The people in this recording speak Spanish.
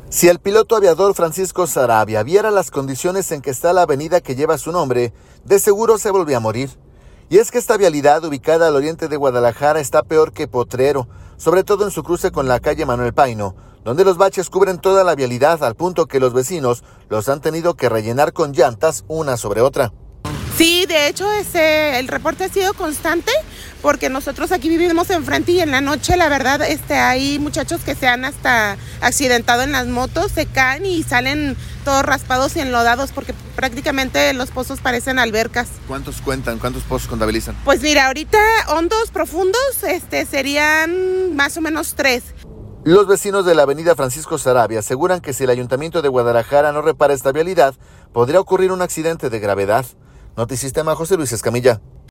Si el piloto aviador Francisco Sarabia viera las condiciones en que está la avenida que lleva su nombre, de seguro se volvía a morir. Y es que esta vialidad, ubicada al oriente de Guadalajara, está peor que potrero, sobre todo en su cruce con la calle Manuel Paino, donde los baches cubren toda la vialidad al punto que los vecinos los han tenido que rellenar con llantas una sobre otra. Sí, de hecho el reporte ha sido constante porque nosotros aquí vivimos enfrente y en la noche la verdad hay muchachos que se han hasta accidentado en las motos, se caen y salen todos raspados y enlodados porque prácticamente los pozos parecen albercas. ¿Cuántos cuentan? ¿Cuántos pozos contabilizan? Pues mira, ahorita hondos, profundos, serían más o menos 3. Los vecinos de la avenida Francisco Sarabia aseguran que si el Ayuntamiento de Guadalajara no repara esta vialidad, podría ocurrir un accidente de gravedad. Notisistema, José Luis Escamilla.